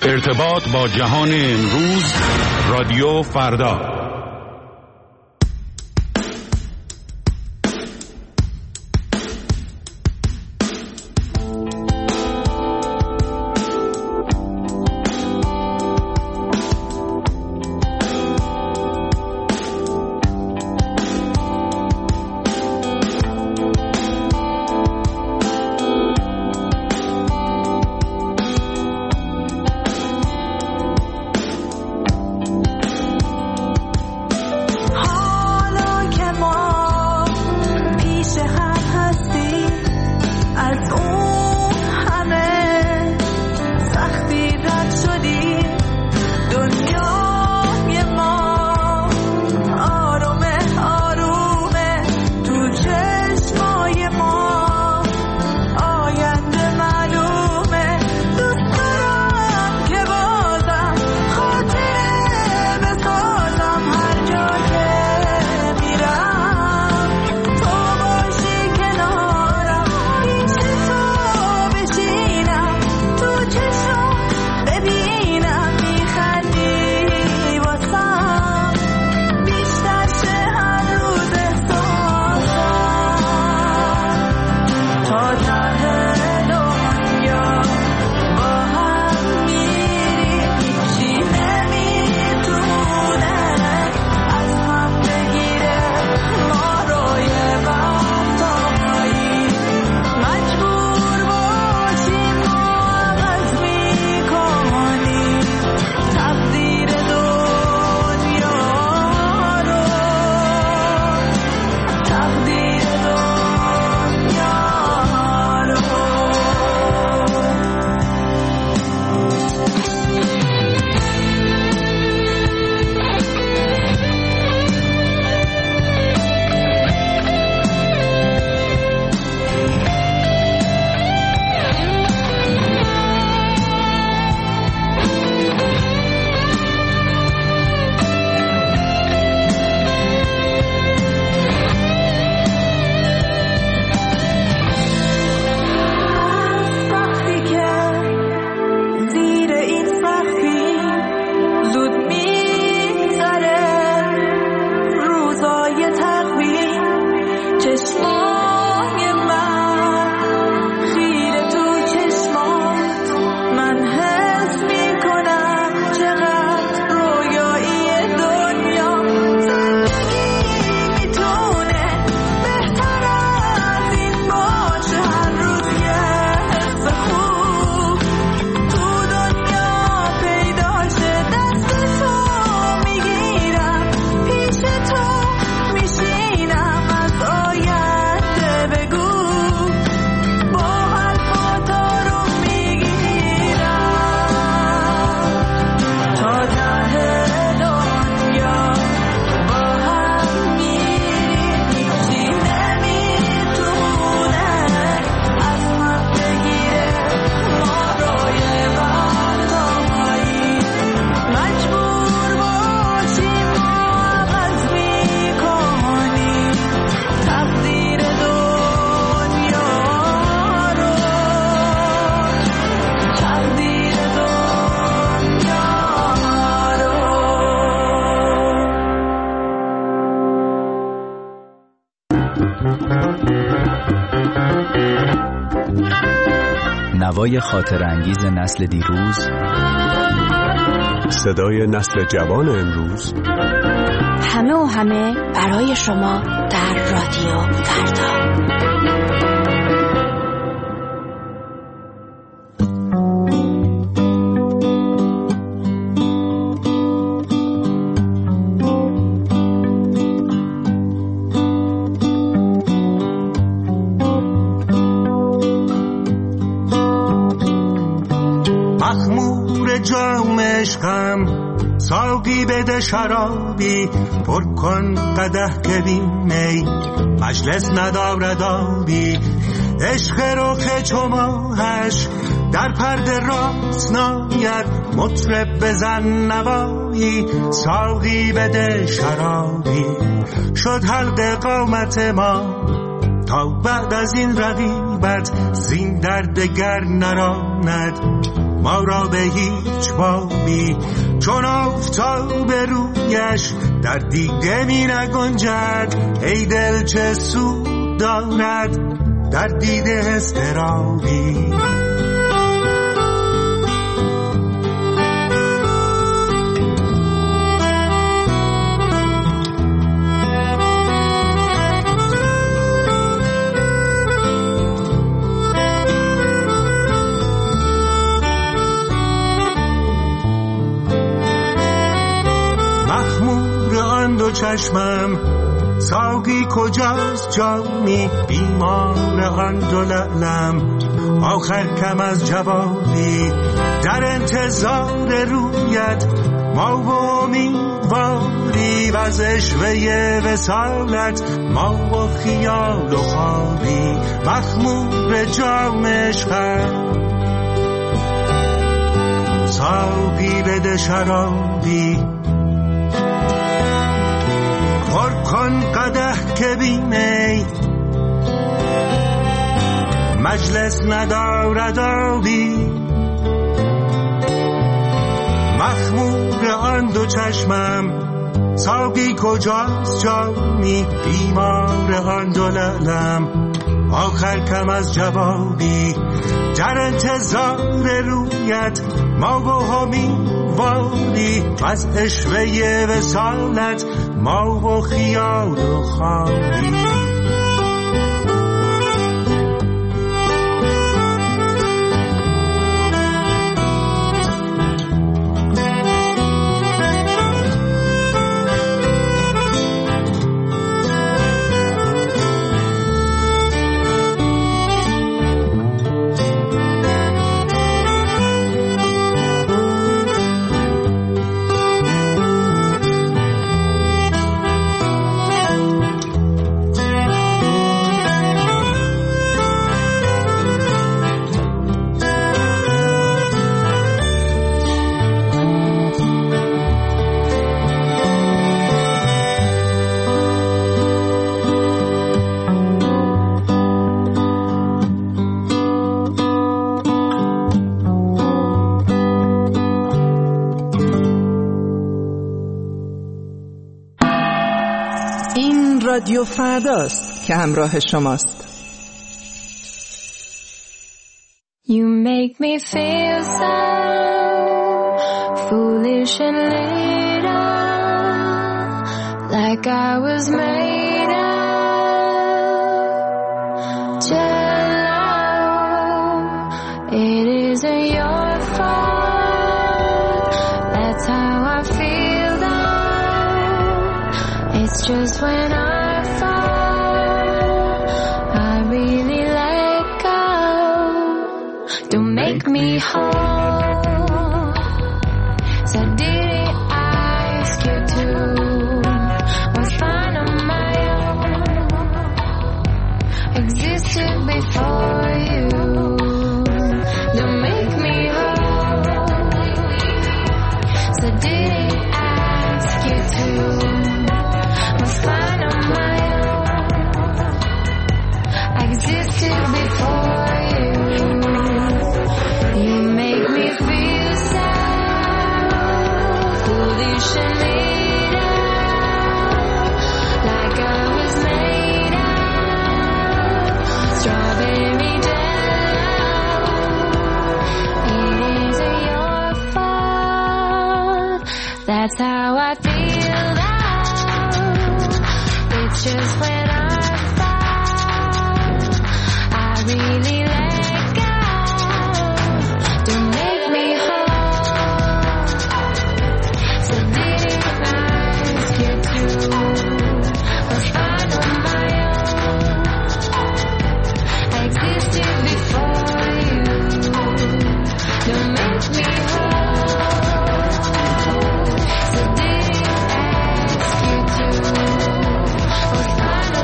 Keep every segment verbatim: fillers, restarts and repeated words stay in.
ارتباط با جهان امروز، رادیو فردا. نوای خاطر انگیز نسل دیروز، صدای نسل جوان امروز، همه و همه برای شما در رادیو فردا. ساقی بده شرابی، پر کن قدح که می مجلس ندارد آبی. عشق رخ چو ماهش در پرده راست ناید، مطرب بزن نوایی، ساقی بده شرابی. شد حلق قامت ما تا بعد از این رقیبت، زین در دگر نراند. ما را به هیچ بابی، چون آفتاب رویش در دیده می نگنجد. ای دل چه سود دارد در دیده اضطرابی. دو چشمم ساقی کجاست جامی، بیمار آن دو لعلم آخر کم از جوابی. در انتظار رویت ما و امیدواری، و از عشوه وصالت ما و خیال و خوابی. مخمور جام عشقم ساقی بده شرابی، پر کن قدح که بیمی مجلس ندارد آبی. مخمور آن دو چشمم ساقی کجاست جامی، بیمار آن دو لعلم آخر کم از جوابی. در انتظار رویت ما و امیدواری، از عشوه وصالت ما و خیال و خوابی. رادیو فرداست که همراه شماست. You make me feel so foolish and little, like I was made of jello. It isn't your fault, that's how I feel though. It's just when I make me whole. So did it ask you to? Was fine on my own, existed before you. Don't make me whole. So did it ask you to? Was fine on my own, existed before you. You make me feel sad, foolish and little, like I was made of strawberry jello. It isn't your fault, that's how I feel now. It's just when I fall, I really let go. Fine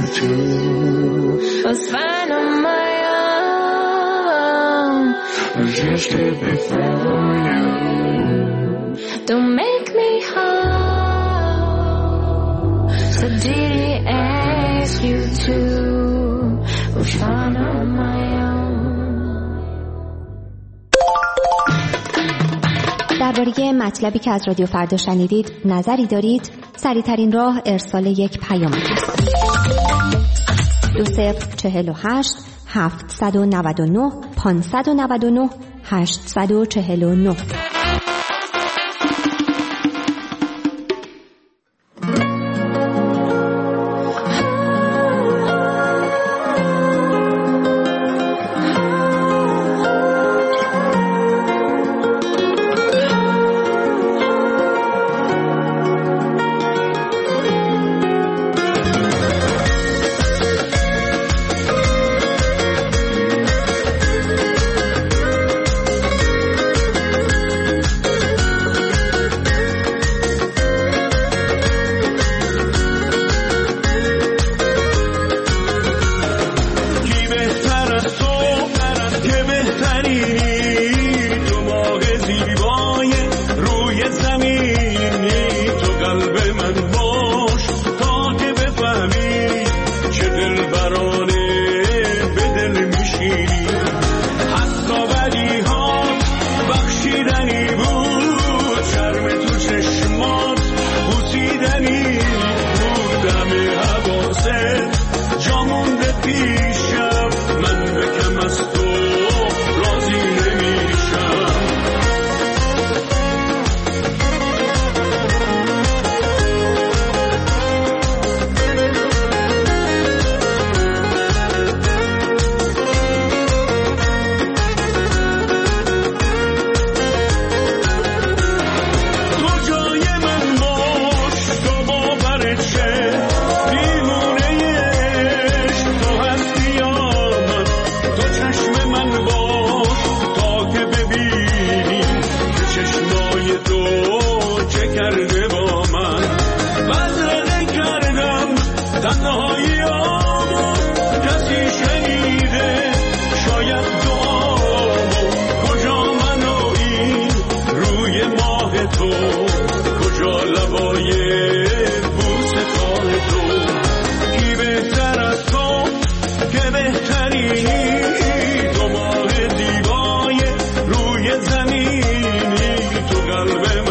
too. Was fine on my own. Was just here before you. Don't make me whole. So did he ask you to? Was fine on my own. درباره مطلبی که از رادیو فردا شنیدید نظری دارید؟ سریع‌ترین راه ارسال یک پیام است. دو صفر چهل و هشت هفتصد و نود و نه پانصد و نود و نه هشتصد و چهل و نه. تو ماه دیبای روی زمینی تو قلب